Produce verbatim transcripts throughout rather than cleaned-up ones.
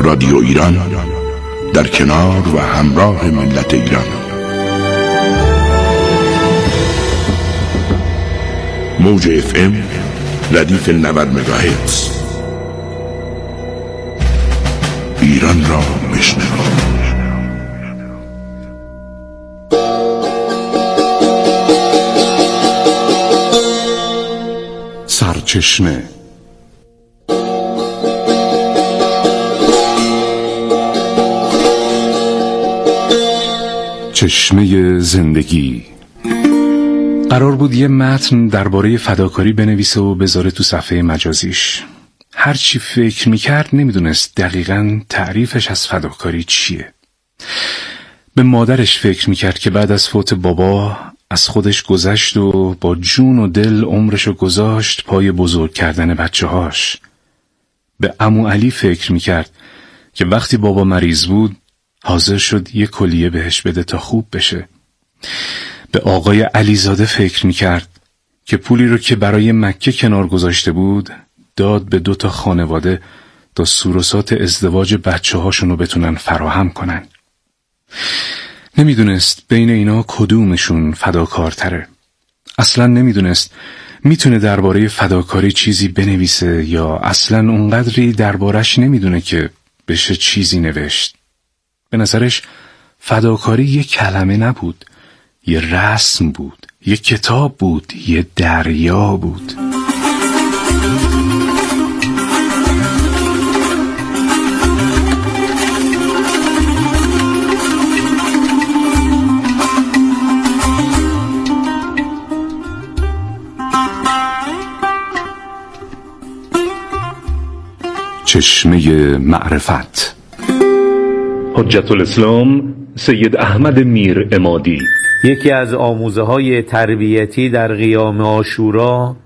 رادیو ایران در کنار و همراه ملت ایران. موج اف ام ردیف نود مگاهرتز. ایران را بشنو. سرچشمه. چشمه زندگی. قرار بود یه متن درباره فداکاری بنویسه و بذاره تو صفحه مجازیش. هر چی فکر میکرد نمیدونست دقیقاً تعریفش از فداکاری چیه. به مادرش فکر میکرد که بعد از فوت بابا از خودش گذشت و با جون و دل عمرشو گذاشت پای بزرگ کردن بچه هاش. به عمو علی فکر میکرد که وقتی بابا مریض بود حاضر شد یه کلیه بهش بده تا خوب بشه. به آقای علیزاده فکر میکرد که پولی رو که برای مکه کنار گذاشته بود داد به دو تا خانواده تا سوروسات ازدواج بچه هاشونو بتونن فراهم کنن. نمیدونست بین اینا کدومشون فداکارتره. اصلا نمیدونست میتونه درباره فداکاری چیزی بنویسه یا اصلا اونقدری دربارش نمیدونه که بشه چیزی نوشت. به نظرش فداکاری یه کلمه نبود، یه رسم بود، یه کتاب بود، یه دریا بود. چشمه معرفت. حجت الاسلام سید احمد میر عمادی. یکی از آموزه های تربیتی در قیام عاشورا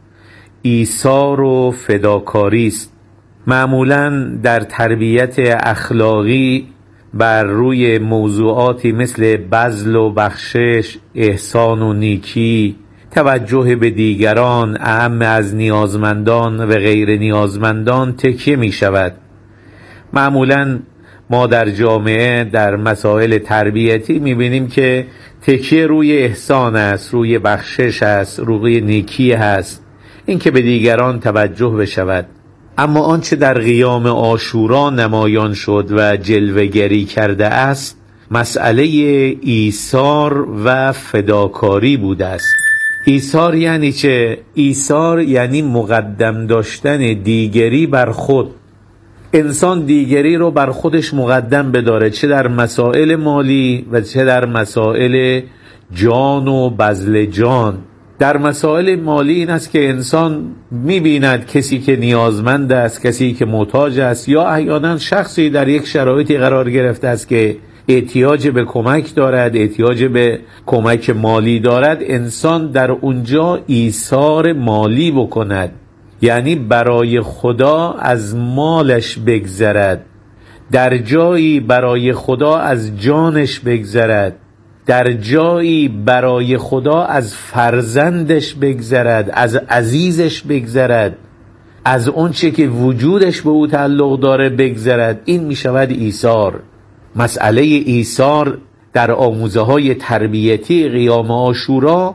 ایثار و فداکاری است. معمولاً در تربیت اخلاقی بر روی موضوعاتی مثل بذل و بخشش، احسان و نیکی، توجه به دیگران، اهم از نیازمندان و غیر نیازمندان تکیه می شود. معمولاً ما در جامعه در مسائل تربیتی می بینیم که تکیه روی احسان است، روی بخشش است، روی نیکی است، این که به دیگران توجه بشود. اما آنچه در قیام عاشورا نمایان شد و جلوه‌گری کرده است مسئله ایثار و فداکاری بوده است. ایثار یعنی چه؟ ایثار یعنی مقدم داشتن دیگری بر خود. انسان دیگری رو بر خودش مقدم بداره، چه در مسائل مالی و چه در مسائل جان و بذل جان. در مسائل مالی این است که انسان می‌بیند کسی که نیازمند است، کسی که محتاج است، یا احیانا شخصی در یک شرایطی قرار گرفته است که احتیاج به کمک دارد، احتیاج به کمک مالی دارد. انسان در اونجا ایثار مالی بکند، یعنی برای خدا از مالش بگذرد، در جایی برای خدا از جانش بگذرد، در جایی برای خدا از فرزندش بگذرد، از عزیزش بگذرد، از اون چه که وجودش به او تعلق داره بگذرد. این می شود ایثار. مسئله ایثار در آموزه های تربیتی قیام عاشورا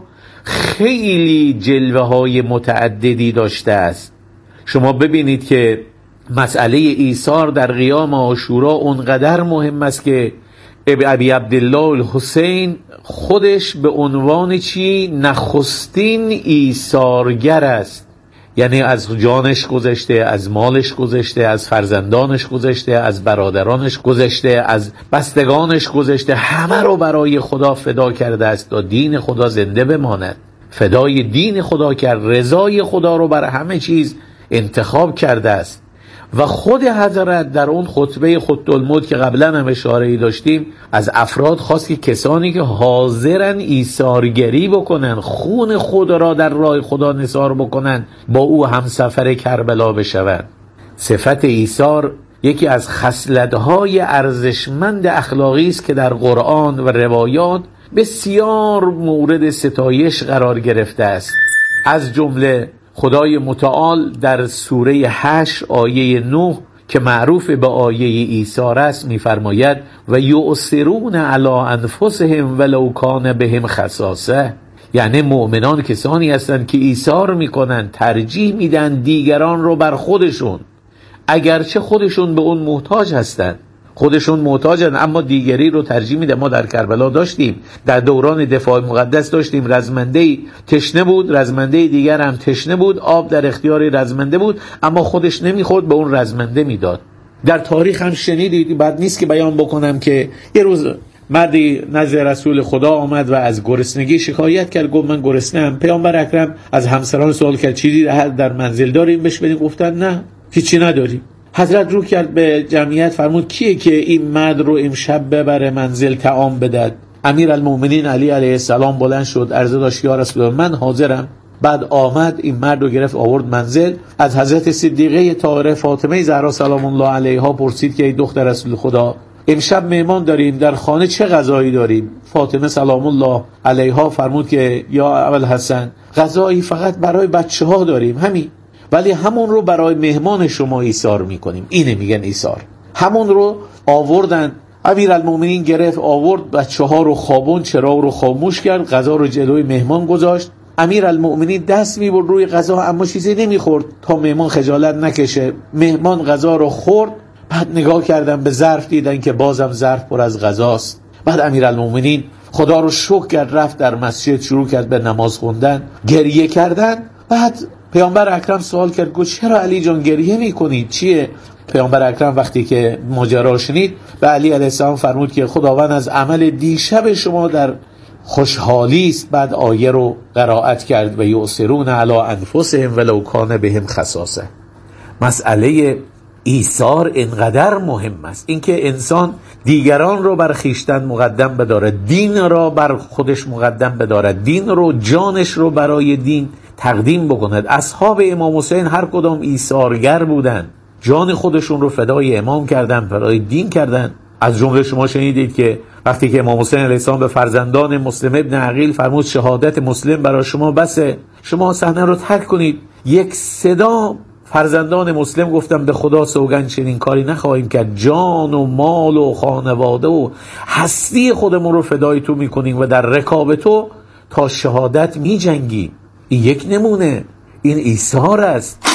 خیلی جلوه های متعددی داشته است. شما ببینید که مسئله ایثار در قیام عاشورا اونقدر مهم است که ابی عبدالله الحسین خودش به عنوان چی؟ نخستین ایثارگر است. یعنی از جانش گذشته، از مالش گذشته، از فرزندانش گذشته، از برادرانش گذشته، از بستگانش گذشته، همه رو برای خدا فدا کرده است تا دین خدا زنده بماند. فدای دین خدا کرد، رضای خدا رو بر همه چیز انتخاب کرده است. و خود حضرت در اون خطبه خطبه‌الموت که قبلا هم اشاره‌ای داشتیم از افراد خواست که کسانی که حاضرن ایثارگری بکنن، خون خود را در راه خدا نثار بکنن، با او همسفر کربلا بشوند. صفت ایثار یکی از خصلت‌های ارزشمند اخلاقی است که در قرآن و روایات بسیار مورد ستایش قرار گرفته است. از جمله خدای متعال در سوره هشت آیه نه که معروف به آیه عیسی است می‌فرماید و یؤثرون علی انفسهم ولو کان بهم خصاصه، یعنی مؤمنان کسانی هستند که ایثار میکنن، ترجیح میدن دیگران رو بر خودشون، اگرچه خودشون به اون محتاج هستند، خودشون محتاجن اما دیگری رو ترجیح میدن. ما در کربلا داشتیم، در دوران دفاع مقدس داشتیم، رزمنده‌ای تشنه بود، رزمنده دیگر هم تشنه بود، آب در اختیار رزمنده بود اما خودش نمیخورد، به اون رزمنده میداد. در تاریخ هم شنیدید، بد نیست که بیان بکنم که یه روز مردی نزد رسول خدا آمد و از گرسنگی شکایت کرد، گفت من گرسنه‌ام. پیامبر اکرم از همسران سوال کرد چیزی در منزل داریم بهش بدیم؟ گفتن نه هیچی نداریم. حضرت رو کرد به جمعیت، فرمود کیه که این مرد رو امشب ببره منزل طعام بدهد؟ امیرالمومنین علی علیه السلام بلند شد، عرضه داشت یا رسول الله من حاضرم. بعد آمد این مرد رو گرفت آورد منزل. از حضرت صدیقه طاهره فاطمه زهرا سلام الله علیها پرسید که ای دختر رسول خدا امشب مهمان داریم، در خانه چه غذایی داریم؟ فاطمه سلام الله علیها فرمود که یا ابوالحسن غذایی فقط برای بچه ها داریم همین، ولی همون رو برای مهمان شما ایثار میکنیم. اینه میگن ایثار. همون رو آوردن، امیرالمومنین گرفت آورد، بچه ها رو خوابون، چراغ رو خاموش کرد، غذا رو جلوی مهمان گذاشت. امیرالمومنین دست میبرد روی غذا اما چیزی نمیخورد تا مهمان خجالت نکشه. مهمان غذا رو خورد، بعد نگاه کردن به ظرف دیدن که بازم ظرف پر از غذاست. بعد امیرالمومنین خدا رو شکر کرد، رفت در مسجد شروع کرد به نماز خوندن، گریه کردن. بعد پیامبر اکرم سوال کرد گفت چرا علی جان گریه میکنید؟ چیه؟ پیامبر اکرم وقتی که ماجرا شنید به علی علیه السلام فرمود که خداوند از عمل دیشب شما در خوشحالی است. بعد آیه رو قرائت کرد و یؤثرون علی انفسهم ولو کان بهم خصاصه. مسئله ایثار اینقدر مهم است، اینکه انسان دیگران رو بر خویشتن مقدم بدارد، دین را بر خودش مقدم بدارد، دین رو جانش رو برای دین تقدیم بکند. اصحاب امام حسین هر کدام ایثارگر بودن، جان خودشون رو فدای امام کردن، فدای دین کردن. از جمله شما شنیدید که وقتی که امام حسین علیه السلام به فرزندان مسلم ابن عقیل فرمود شهادت مسلم برای شما بسه، شما صحنه رو ترک کنید. یک صدا فرزندان مسلم گفتن به خدا سوگند چنین کاری نخواهیم کرد، جان و مال و خانواده و هستی خودمون رو فدای تو میکنیم و در رکاب تو تا شهادت میجنگیم. این یک نمونه، این ایثار است.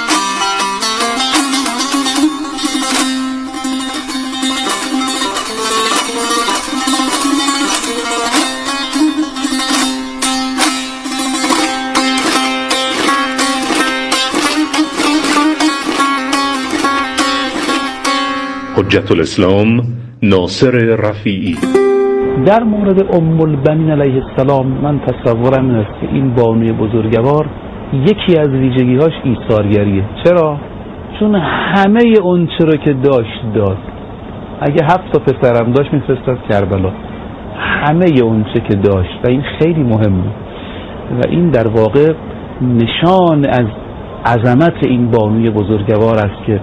حجت الاسلام ناصر رفیعی. در مورد ام البنین علیه السلام من تصورم این است که این بانوی بزرگوار یکی از ویژگی‌هاش ایثارگریه. چرا؟ چون همه اون چرا که داشت داد. اگه هفت تا پسرم داشت میفرستاد کربلا، همه اون چه که داشت و این خیلی مهمه و این در واقع نشان از عظمت این بانوی بزرگوار است که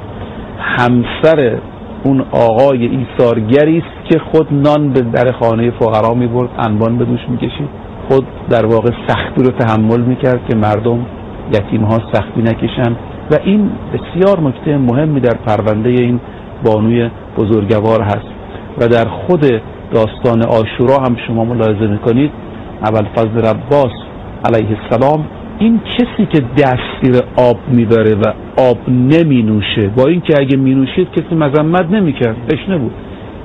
همسر اون آقای ایثارگری است که خود نان به در خانه فقرا میبرد، انبان به دوش میکشید، خود در واقع سختی رو تحمل میکرد که مردم یتیم ها سختی نکشن و این بسیار نکته مهمی در پرونده این بانوی بزرگوار هست. و در خود داستان عاشورا هم شما ملاحظه میکنید ابوالفضل رباس علیه السلام این کسی که دستگیر آب میبره و آب نمی نوشه، با این که اگه می نوشید کسی مذمت نمی کرد، تشنه بود.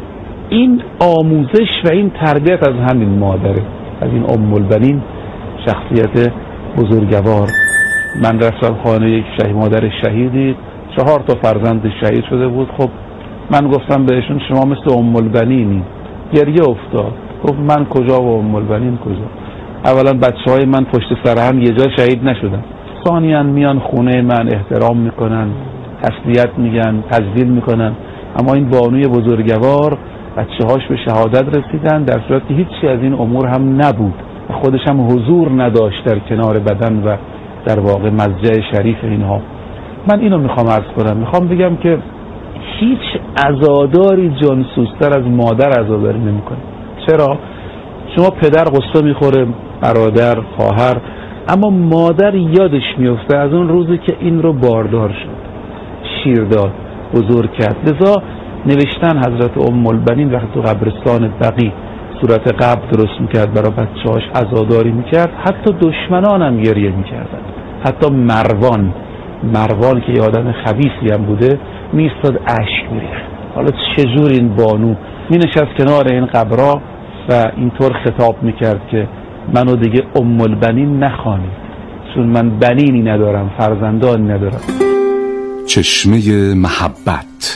این آموزش و این تربیت از همین مادره، از این ام البنین، شخصیت بزرگوار. من رفتم خانه یک شهید، مادر شهیدی، چهار تا فرزند شهید شده بود. خب من گفتم بهشون شما مثل ام البنینی. گریه افتاد، گفت من کجا و ام البنین کجا؟ اولا بچه های من پشت سر هم یه جا شهید نشدن، ثانیاً میان خونه من احترام میکنن، تسلیت میگن، تجلیل میکنن. اما این بانوی بزرگوار بچه هاش به شهادت رسیدن در صورتی که هیچی از این امور هم نبود و خودش هم حضور نداشت در کنار بدن و در واقع مضجع شریف اینها. من اینو میخوام عرض کنم، میخوام بگم که هیچ عزاداری جانسوزتر از مادر عزاداری نمیکنه. چرا؟ شما پدر قصه میخوره، برادر، خواهر، اما مادر یادش میفته از اون روزی که این رو باردار شد، شیر داد، بزرگ کرد. لذا نوشتن حضرت ام البنین وقتی تو قبرستان بقیع صورت قبر درست میکرد برای بچه‌هاش، عزاداری میکرد، حتی دشمنان هم گریه میکردن. حتی مروان مروان که یه آدم خبیثی هم بوده میستاد اشک میریخت. حالا چجور این بانو مینشست کنار این قبرها و اینطور خطاب میکرد که منو دیگه ام البنین نخوانید، چون من بنینی ندارم، فرزندانی ندارم. چشمه محبت.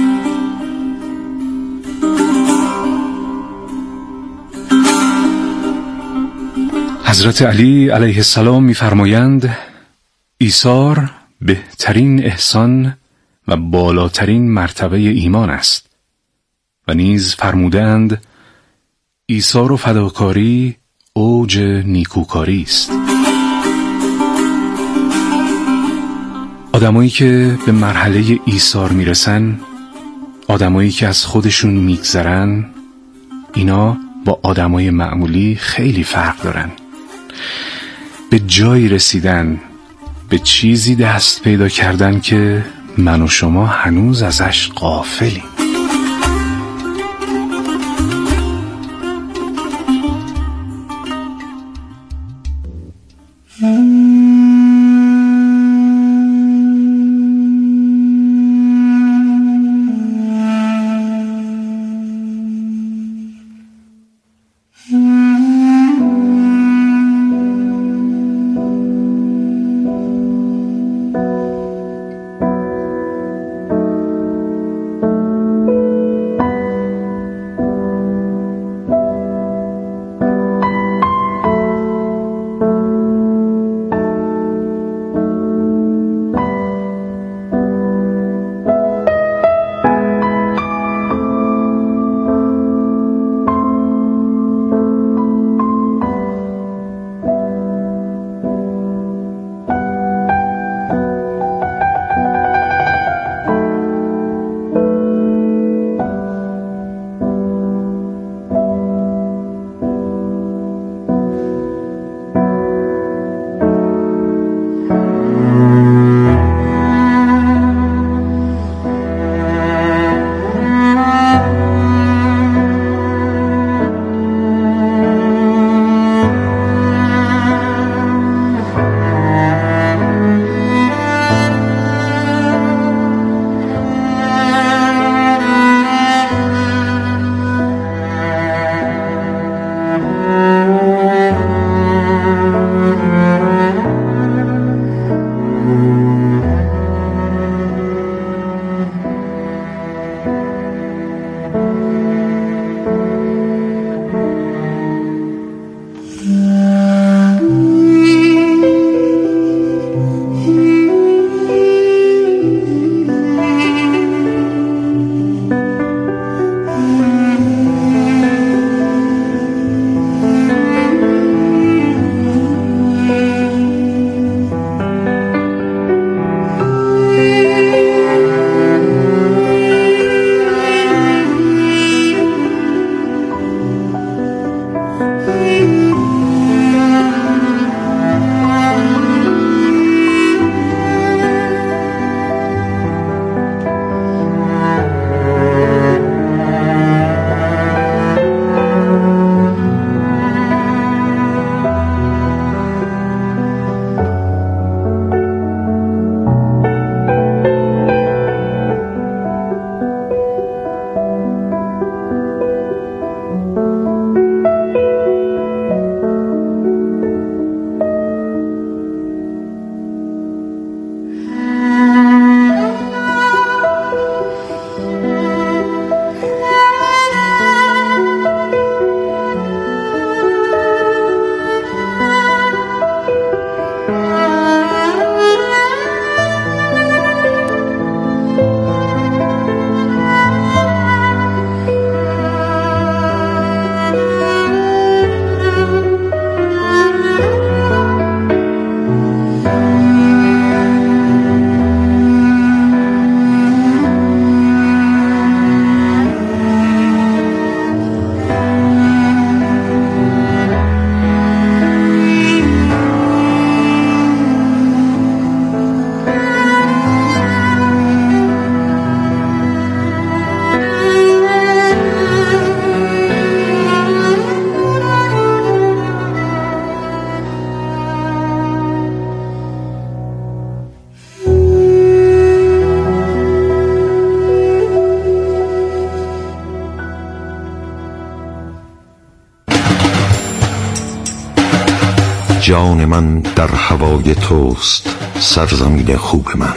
حضرت علی علیه السلام می‌فرمایند ایثار بهترین احسان و بالاترین مرتبه ایمان است و نیز فرمودند ایثار و فداکاری اوج نیکوکاری است. آدمایی که به مرحله ایثار میرسن، آدمایی که از خودشون میگذرن، اینا با آدمای معمولی خیلی فرق دارن. به جایی رسیدن، به چیزی دست پیدا کردن که من و شما هنوز ازش غافلیم. جان من در هوای توست سرزمین خوب من.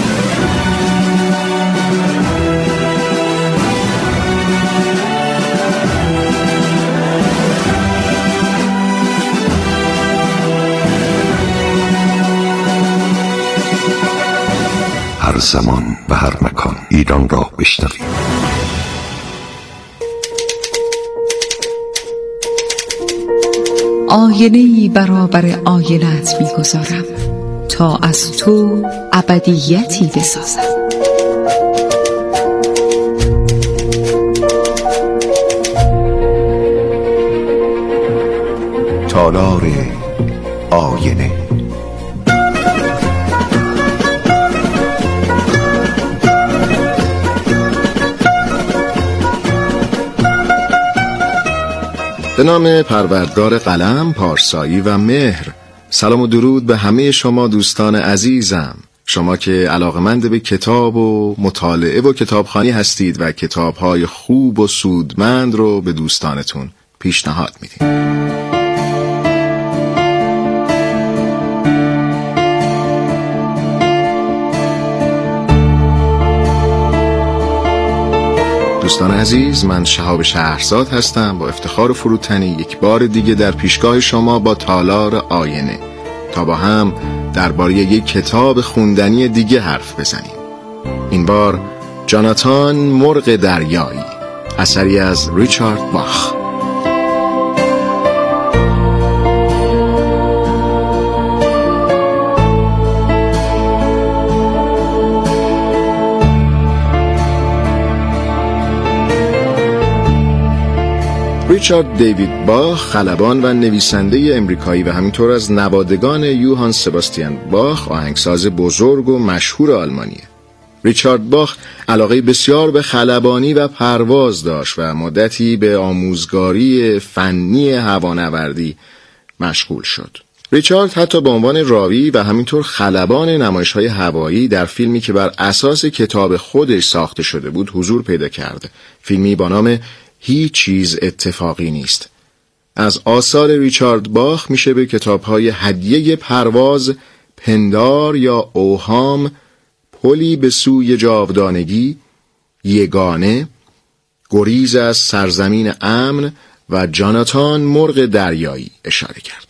هر زمان و هر مکان ایران را بشنویم. آینه‌ای برابر آینه‌ات می‌گذارم تا از تو ابدیتی بسازم. تالار آینه. به نام پروردگار قلم، پارسایی و مهر. سلام و درود به همه شما دوستان عزیزم، شما که علاقمند به کتاب و مطالعه و کتابخوانی هستید و کتاب‌های خوب و سودمند رو به دوستانتون پیشنهاد میدید. دوستان عزیز، من شهاب شهرزاد هستم، با افتخار و فروتنی یک بار دیگه در پیشگاه شما با تالار آینه تا با هم درباره یک کتاب خوندنی دیگه حرف بزنیم. این بار جاناتان مرغ دریایی، اثری از ریچارد باخ. ریچارد دیوید باخ، خلبان و نویسنده امریکایی و همینطور از نوادگان یوهان سباستیان باخ، آهنگساز بزرگ و مشهور آلمانیه. ریچارد باخ علاقه بسیار به خلبانی و پرواز داشت و مدتی به آموزگاری فنی هوانوردی مشغول شد. ریچارد حتی به عنوان راوی و همینطور خلبان نمایش‌های هوایی در فیلمی که بر اساس کتاب خودش ساخته شده بود حضور پیدا کرد، فیلمی با نام هیچ چیز اتفاقی نیست. از آثار ریچارد باخ میشه به کتاب‌های هدیه پرواز، پندار یا اوهام، پلی به سوی جاودانگی، یگانه، گریز از سرزمین امن و جاناتان مرغ دریایی اشاره کرد.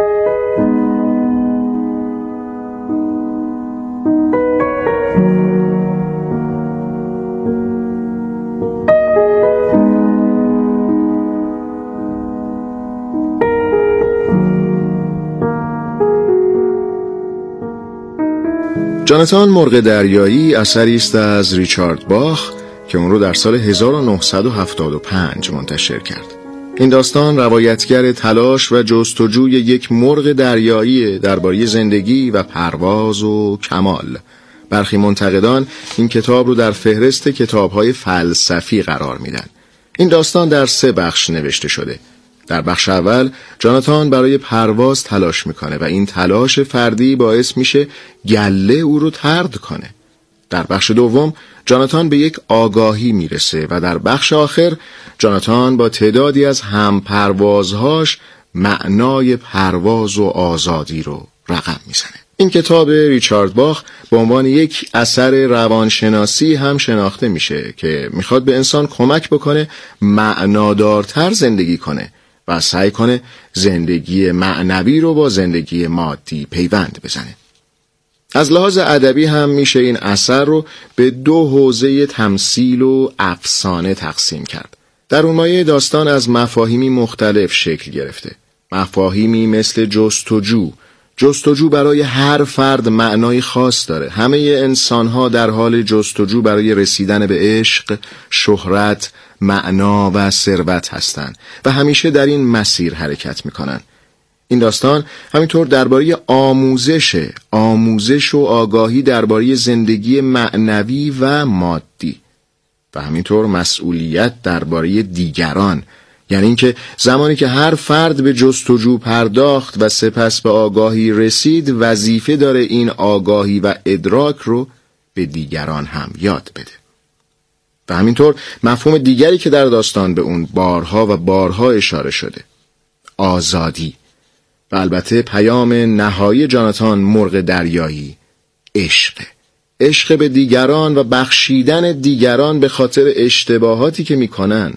جاناتان مرغ دریایی اثری است از ریچارد باخ که اون رو در سال هزار و نهصد و هفتاد و پنج منتشر کرد. این داستان روایتگر تلاش و جستجوی یک مرغ دریایی درباره زندگی و پرواز و کمال. برخی منتقدان این کتاب رو در فهرست کتاب‌های فلسفی قرار میدن. این داستان در سه بخش نوشته شده. در بخش اول جاناتان برای پرواز تلاش میکنه و این تلاش فردی باعث میشه گله او رو طرد کنه. در بخش دوم جاناتان به یک آگاهی میرسه و در بخش آخر جاناتان با تعدادی از هم پروازهاش معنای پرواز و آزادی رو رقم میزنه. این کتاب ریچارد باخ به عنوان یک اثر روانشناسی هم شناخته میشه که میخواد به انسان کمک بکنه معنادارتر زندگی کنه و سعی کنه زندگی معنوی رو با زندگی مادی پیوند بزنه. از لحاظ ادبی هم میشه این اثر رو به دو حوزه تمثیل و افسانه تقسیم کرد. در اون مایه داستان از مفاهیمی مختلف شکل گرفته. مفاهیمی مثل جستجو. جستجو برای هر فرد معنای خاص داره. همه انسان‌ها در حال جستجو برای رسیدن به عشق، شهرت، معنا و ثروت هستند و همیشه در این مسیر حرکت میکنن. این داستان همینطور درباره آموزش، آموزش و آگاهی درباره زندگی معنوی و مادی و همینطور مسئولیت درباره دیگران، یعنی اینکه زمانی که هر فرد به جستجو پرداخت و سپس به آگاهی رسید، وظیفه داره این آگاهی و ادراک رو به دیگران هم یاد بده. و همینطور مفهوم دیگری که در داستان به اون بارها و بارها اشاره شده، آزادی. و البته پیام نهایی جاناتان مرغ دریایی عشق. عشق به دیگران و بخشیدن دیگران به خاطر اشتباهاتی که میکنن.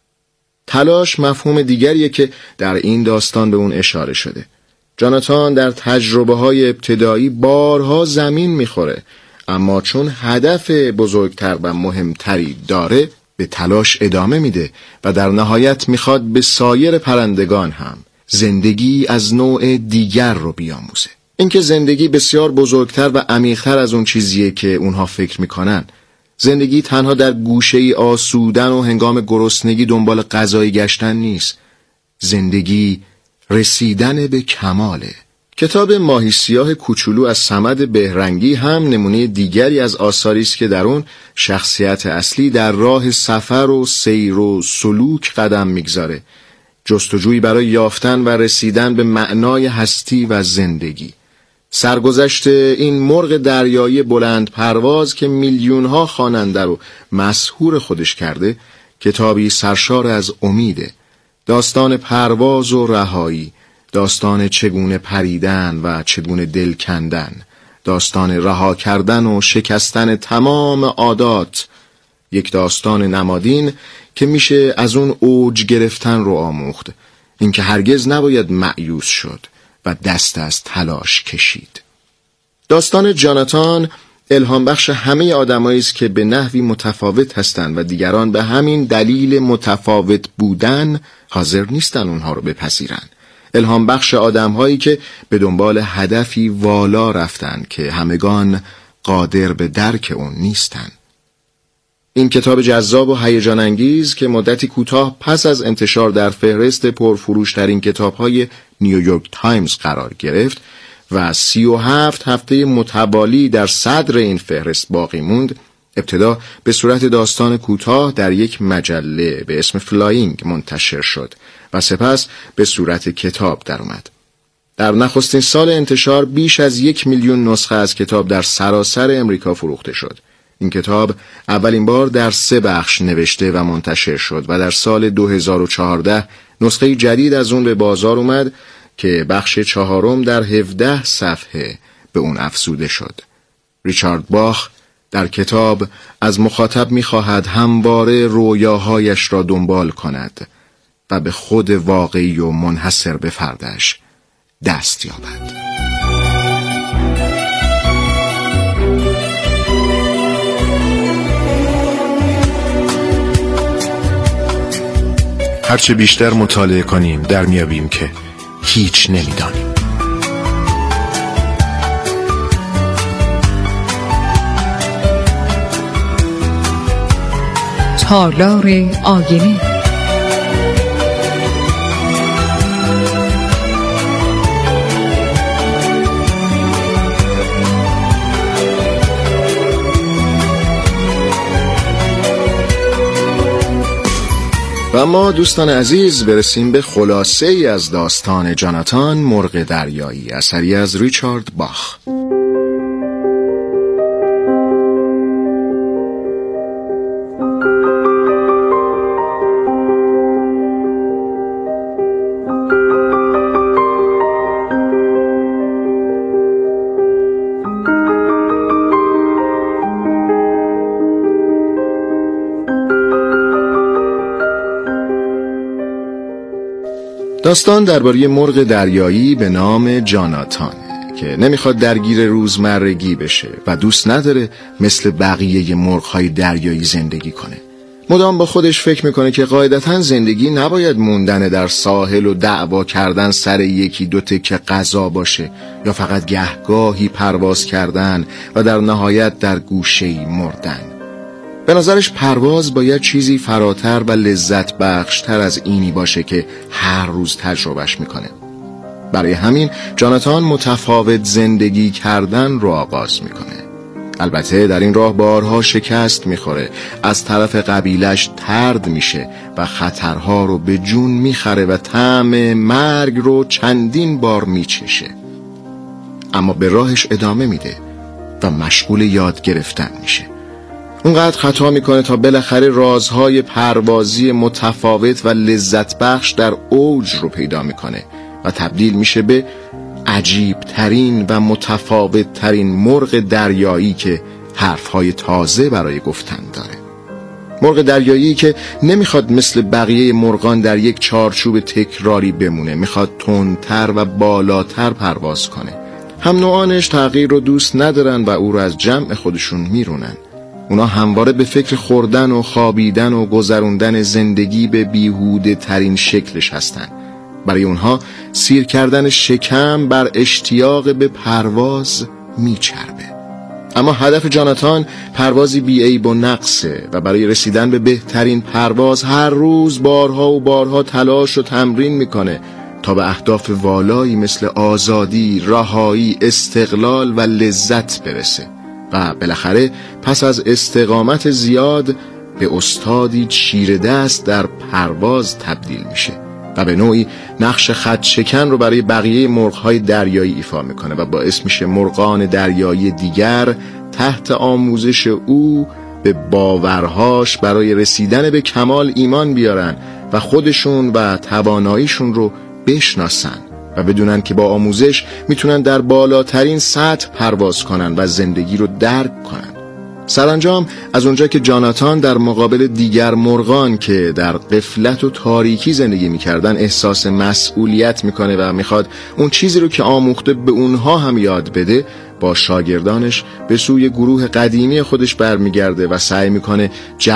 تلاش مفهوم دیگریه که در این داستان به اون اشاره شده. جاناتان در تجربه های ابتدایی بارها زمین میخوره، اما چون هدف بزرگتر و مهمتری داره به تلاش ادامه میده و در نهایت میخواد به سایر پرندگان هم زندگی از نوع دیگر رو بیاموزه. اینکه زندگی بسیار بزرگتر و عمیق‌تر از اون چیزیه که اونها فکر میکنن. زندگی تنها در گوشه‌ای آسودن و هنگام گرسنگی دنبال غذای گشتن نیست. زندگی رسیدن به کماله. کتاب ماهی سیاه کوچولو از صمد بهرنگی هم نمونه دیگری از آثاری است که در اون شخصیت اصلی در راه سفر و سیر و سلوک قدم میگذاره. جستجویی برای یافتن و رسیدن به معنای هستی و زندگی. سرگذشت این مرغ دریایی بلند پرواز که میلیون‌ها خواننده رو مسحور خودش کرده، کتابی سرشار از امیده. داستان پرواز و رهایی، داستان چگونه پریدن و چگونه دل کندن، داستان رها کردن و شکستن تمام عادات. یک داستان نمادین که میشه از اون اوج گرفتن رو آموخت. اینکه هرگز نباید مأیوس شد و دست از تلاش کشید. داستان جاناتان الهام بخش همه آدمایی است که به نحوی متفاوت هستند و دیگران به همین دلیل متفاوت بودن حاضر نیستن اونها رو بپذیرن. الهام بخش آدمهایی که به دنبال هدفی والا رفتن که همگان قادر به درک اون نیستن. این کتاب جذاب و هیجان انگیز که مدتی کوتاه پس از انتشار در فهرست پرفروشترین کتاب‌های نیویورک تایمز قرار گرفت و سی و هفت هفته متوالی در صدر این فهرست باقی موند، ابتدا به صورت داستان کوتاه در یک مجله به اسم فلاینگ منتشر شد و سپس به صورت کتاب در اومد. در نخستین سال انتشار بیش از یک میلیون نسخه از کتاب در سراسر امریکا فروخته شد. این کتاب اولین بار در سه بخش نوشته و منتشر شد و در سال دو هزار و چهارده نسخه جدید از اون به بازار اومد که بخش چهارم در هفده صفحه به اون افزوده شد. ریچارد باخ در کتاب از مخاطب می‌خواهد همواره رویاهایش را دنبال کند و به خود واقعی و منحصر به فردش دست یابد. هرچه بیشتر مطالعه کنیم در میابیم که هیچ نمیدانیم. تالار آینه. و ما دوستان عزیز برسیم به خلاصه ای از داستان جاناتان مرغ دریایی، اثری از ریچارد باخ. داستان درباره مرغ دریایی به نام جاناتان که نمیخواد درگیر روزمرگی بشه و دوست نداره مثل بقیه مرغ‌های دریایی زندگی کنه. مدام با خودش فکر میکنه که قاعدتاً زندگی نباید موندن در ساحل و دعوا کردن سر یکی دو تکه غذا باشه یا فقط گهگاهی پرواز کردن و در نهایت در گوشه‌ای مردن. به نظرش پرواز باید چیزی فراتر و لذت بخشتر از اینی باشه که هر روز تجربهش میکنه. برای همین جاناتان متفاوت زندگی کردن رو آغاز میکنه. البته در این راه بارها شکست میخوره، از طرف قبیلش طرد میشه و خطرها رو به جون میخره و طعم مرگ رو چندین بار میچشه. اما به راهش ادامه میده و مشغول یاد گرفتن میشه. اونقدر خطا میکنه تا بالاخره رازهای پروازی متفاوت و لذت بخش در اوج رو پیدا میکنه و تبدیل میشه به عجیب ترین و متفاوت ترین مرغ دریایی که حرفهای تازه برای گفتن داره. مرغ دریایی که نمیخواد مثل بقیه مرغان در یک چارچوب تکراری بمونه، میخواد تندتر و بالاتر پرواز کنه. هم نوعانش تغییر رو دوست ندارن و او رو از جمع خودشون میرونن. اونا همواره به فکر خوردن و خوابیدن و گذروندن زندگی به بیهوده ترین شکلش هستن. برای اونها سیر کردن شکم بر اشتیاق به پرواز میچربه. اما هدف جاناتان پروازی بی‌عیب و نقصه و برای رسیدن به بهترین پرواز هر روز بارها و بارها تلاش و تمرین میکنه تا به اهداف والایی مثل آزادی، رهایی، استقلال و لذت برسه و بالاخره پس از استقامت زیاد به استادی چیره دست در پرواز تبدیل میشه و به نوعی نقش خط شکن رو برای بقیه مرغ‌های دریایی ایفا میکنه و باعث میشه مرغان دریایی دیگر تحت آموزش او به باورهاش برای رسیدن به کمال ایمان بیارن و خودشون و تواناییشون رو بشناسن و بدونن که با آموزش میتونن در بالاترین سطح پرواز کنن و زندگی رو درک کنن. سرانجام از اونجا که جاناتان در مقابل دیگر مرغان که در غفلت و تاریکی زندگی میکردن احساس مسئولیت میکنه و میخواد اون چیزی رو که آموخته به اونها هم یاد بده، با شاگردانش به سوی گروه قدیمی خودش برمیگرده و سعی میکنه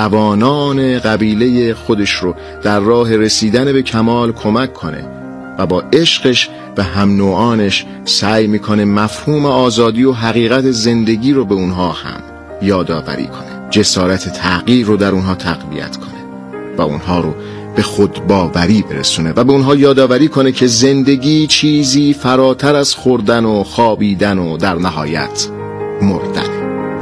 جوانان قبیله خودش رو در راه رسیدن به کمال کمک کنه و با عشقش به هم نوعانش سعی میکنه مفهوم آزادی و حقیقت زندگی رو به اونها هم یادآوری کنه، جسارت تغییر رو در اونها تقویت کنه و اونها رو به خودباوری برسونه و به اونها یادآوری کنه که زندگی چیزی فراتر از خوردن و خوابیدن و در نهایت مردن.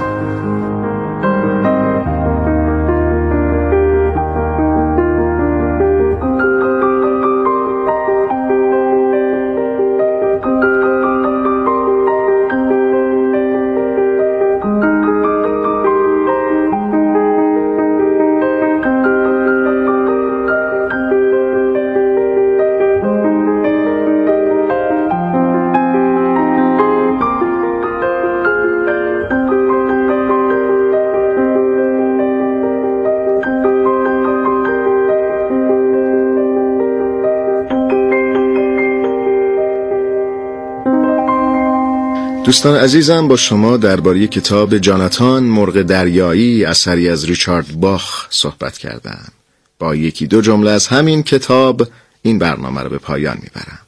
دوستان عزیزم، با شما درباره کتاب جاناتان مرغ دریایی اثری از ریچارد باخ صحبت کردم. با یکی دو جمله از همین کتاب این برنامه رو به پایان میبرم.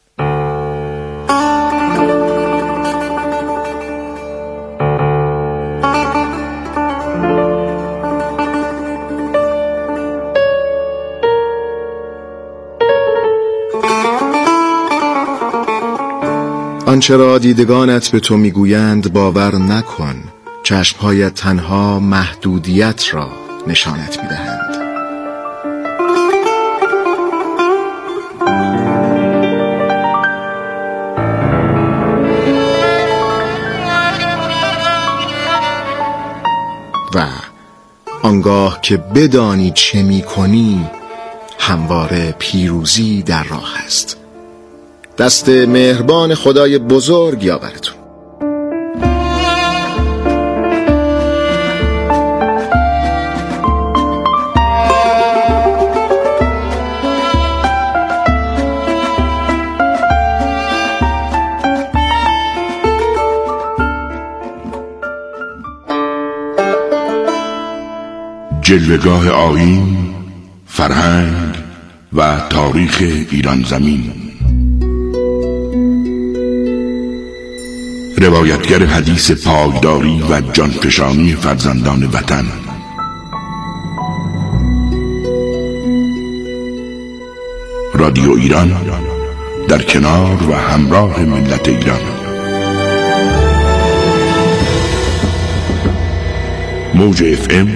آنچه را دیدگانت به تو میگویند باور نکن، چشمهایت تنها محدودیت را نشانت میدهند. و آنگاه که بدانی چه میکنی، همواره پیروزی در راه است. دست مهربان خدای بزرگ یاورتون. جلوه‌گاه آیین، فرهنگ و تاریخ ایران زمین. روایتگر حدیث پایداری و جانفشانی فرزندان وطن. رادیو ایران در کنار و همراه ملت ایران. موج اف ام